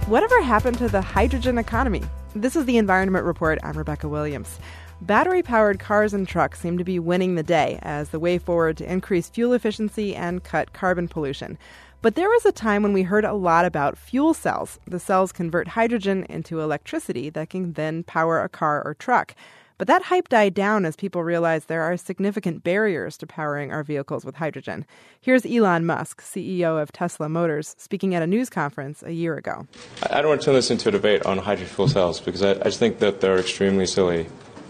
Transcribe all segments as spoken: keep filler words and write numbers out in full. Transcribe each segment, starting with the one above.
Whatever happened to the hydrogen economy? This is the Environment Report. I'm Rebecca Williams. Battery-powered cars and trucks seem to be winning the day as the way forward to increase fuel efficiency and cut carbon pollution. But there was a time when we heard a lot about fuel cells. The cells convert hydrogen into electricity that can then power a car or truck. But that hype died down as people realized there are significant barriers to powering our vehicles with hydrogen. Here's Elon Musk, C E O of Tesla Motors, speaking at a news conference a year ago. I don't want to turn this into a debate on hydrogen fuel cells because I, I just think that they're extremely silly.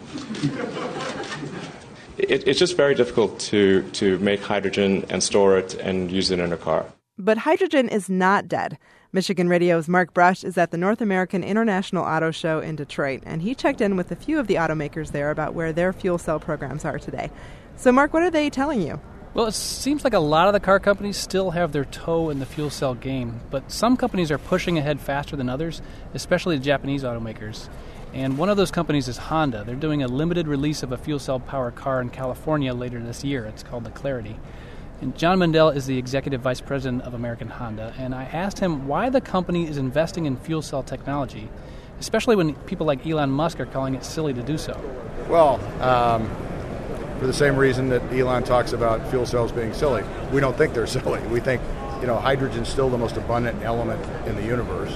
It, it's just very difficult to, to make hydrogen and store it and use it in a car. But hydrogen is not dead. Michigan Radio's Mark Brush is at the North American International Auto Show in Detroit, and he checked in with a few of the automakers there about where their fuel cell programs are today. So, Mark, what are they telling you? Well, it seems like a lot of the car companies still have their toe in the fuel cell game, but some companies are pushing ahead faster than others, especially the Japanese automakers. And one of those companies is Honda. They're doing a limited release of a fuel cell powered car in California later this year. It's called the Clarity. And John Mundell is the executive vice president of American Honda, and I asked him why the company is investing in fuel cell technology, especially when people like Elon Musk are calling it silly to do so. Well, um, for the same reason that Elon talks about fuel cells being silly. We don't think they're silly. We think, you know, hydrogen's still the most abundant element in the universe,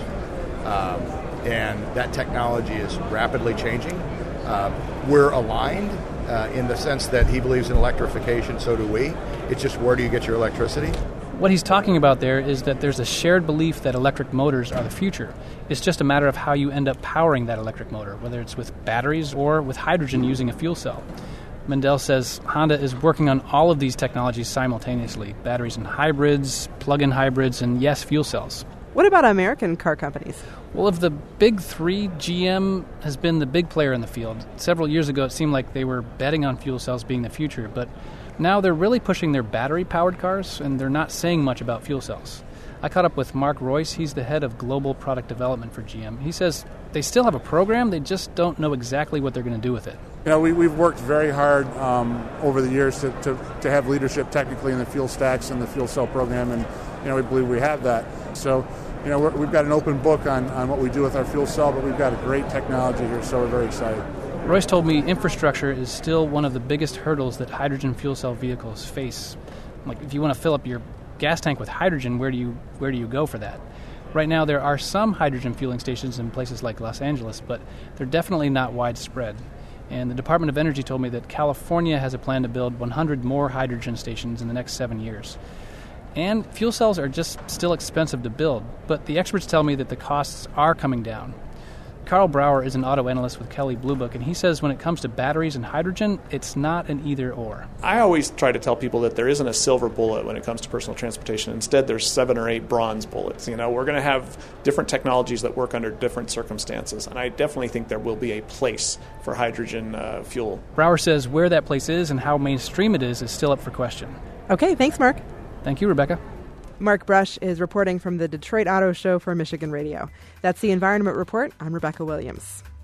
um, and that technology is rapidly changing. Uh, we're aligned uh, in the sense that he believes in electrification, so do we. It's just, where do you get your electricity? What he's talking about there is that there's a shared belief that electric motors are the future. It's just a matter of how you end up powering that electric motor, whether it's with batteries or with hydrogen using a fuel cell. Mundell says Honda is working on all of these technologies simultaneously, batteries and hybrids, plug-in hybrids, and yes, fuel cells. What about American car companies? Well, of the big three, G M has been the big player in the field. Several years ago, it seemed like they were betting on fuel cells being the future, but now they're really pushing their battery-powered cars, and they're not saying much about fuel cells. I caught up with Mark Royce. He's the head of global product development for G M. He says they still have a program, they just don't know exactly what they're going to do with it. You know, we, we've worked very hard um, over the years to, to, to have leadership technically in the fuel stacks and the fuel cell program, and you know, we believe we have that. So, you know, we're, we've got an open book on, on what we do with our fuel cell, but we've got a great technology here, so we're very excited. Royce told me infrastructure is still one of the biggest hurdles that hydrogen fuel cell vehicles face. Like, if you want to fill up your gas tank with hydrogen, where do you where do you go for that? Right now, there are some hydrogen fueling stations in places like Los Angeles, but they're definitely not widespread. And the Department of Energy told me that California has a plan to build one hundred more hydrogen stations in the next seven years. And fuel cells are just still expensive to build, but the experts tell me that the costs are coming down. Carl Brower is an auto analyst with Kelley Blue Book, and he says when it comes to batteries and hydrogen, it's not an either-or. I always try to tell people that there isn't a silver bullet when it comes to personal transportation. Instead, there's seven or eight bronze bullets. You know, we're going to have different technologies that work under different circumstances, and I definitely think there will be a place for hydrogen uh, fuel. Brower says where that place is and how mainstream it is is still up for question. Okay, thanks, Mark. Thank you, Rebecca. Mark Brush is reporting from the Detroit Auto Show for Michigan Radio. That's the Environment Report. I'm Rebecca Williams.